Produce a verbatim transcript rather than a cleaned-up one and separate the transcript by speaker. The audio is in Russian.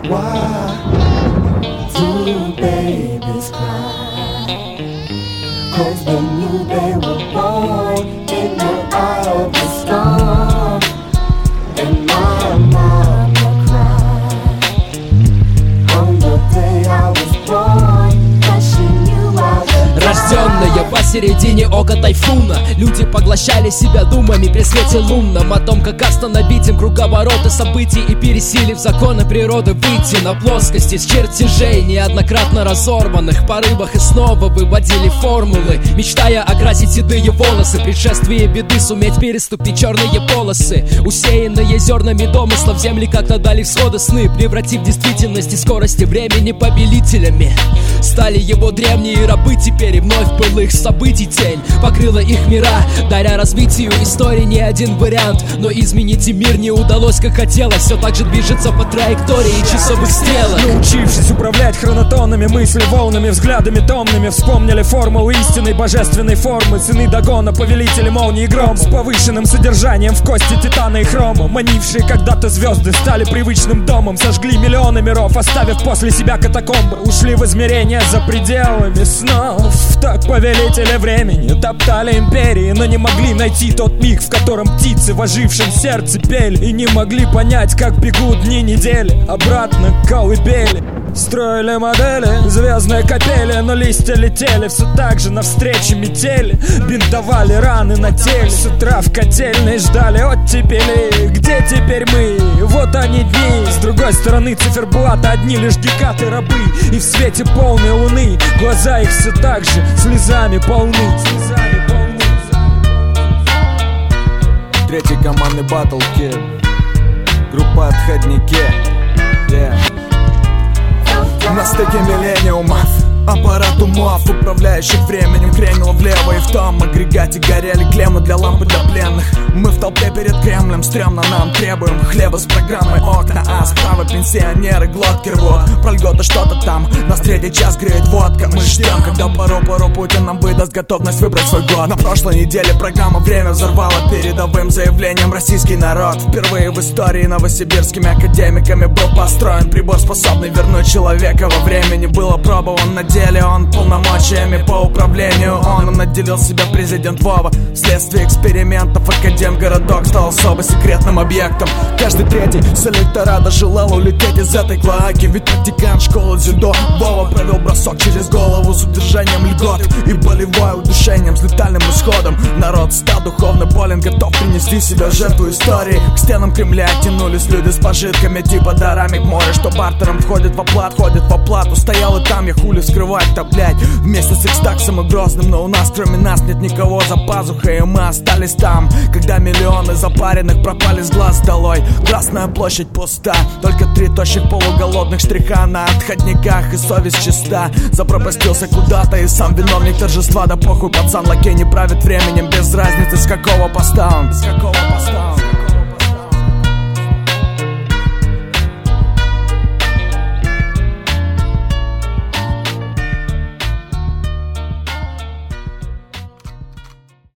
Speaker 1: Why do babies cry? 'Cause they knew they were born in the eye of the storm. And my mama cried on the day I was born, 'cause she knew I would.
Speaker 2: Рожденная посередине ока тайфуна, люди поглощали себя думами при свете лунном о том, как остановить им круговороты событий и, пересилив законы природы, выйти на плоскости с чертежей, неоднократно разорванных в порывах, и снова выводили формулы, мечтая окрасить седые волосы, предшествие беды суметь переступить черные полосы, усеянные зернами домыслов земли как-то дали всходы сны, превратив действительность и скорости времени повелителями. Стали его древние рабы теперь, и вновь былых событий тень покрыла их мира, даря развитию истории не один вариант. Но изменить и мир не удалось, как хотелось, все так же движется по траектории часовых стрелок.
Speaker 3: Научившись управлять хронотонами, мысли волнами, взглядами томными, вспомнили формулу истинной божественной формы. Сыны Дагона, повелители молнии и гром, с повышенным содержанием в кости титана и хрома. Манившие когда-то звезды стали привычным домом, сожгли миллионы миров, оставив после себя катакомбы. Ушли в измерения за пределами снов. Так повелители времени топтали империи, но не могли найти тот миг, в котором птицы в ожившем сердце пели. И не могли понять, как бегут дни недели обратно к колыбели. Строили модели, звездные капели, но листья летели все так же навстречу метели. Бинтовали раны на теле, с утра в котельной ждали оттепели. Где теперь мы? Вот они дни. С другой стороны циферблата одни лишь декаты рабы, и в свете полной луны глаза их все так же слезами полны.
Speaker 4: Третий командный батл кид, группа Отходники, yeah. На стыке миллениумов аппарат умов, управляющих временем, кренило влево, и в том агрегате горели клеммы для лампы для пленных. Мы в толпе перед Кремлем, стрёмно нам требуем хлеба с программой окна, а справа пенсионеры глотки рвут. Про льготы что-то там, нас третий час греет водка. Мы ждем, когда пару-пару Путин нам выдаст готовность выбрать свой год. На прошлой неделе программа «Время» взорвала передовым заявлением российский народ. Впервые в истории новосибирскими академиками был построен прибор, способный вернуть человека во времени. Был опробован на деле он полномочиями по управлению. Он наделил себя президент Вова. Вследствие экспериментов Академгородок стал особо секретным объектом. Каждый третий с электората желал улететь из этой клоаки, ведь практикант школы дзюдо Вова провел бросок через голову с удержанием льгот и болевое удушением с летальным исходом. Народ стал духовно болен, готов принести себя в жертву истории. К стенам Кремля тянулись люди с пожитками типа дарами к морю, что бартером входит в оплат, ходит в оплату. Стоял и там я хули вскрывать-то, блядь, вместе с Икстаксом и Грозным. Но у нас кроме нас нет никого за пазухой, и мы остались там, когда миллионы запаренных пропали с глаз долой. Красная площадь пуста, только три тощих полуголодных штриха на отходниках, и совесть чиста. Запропастился куда-то и сам виновник торжества. Да похуй, пацан, лакей не правит временем, без разницы с какого поста он. С какого поста он.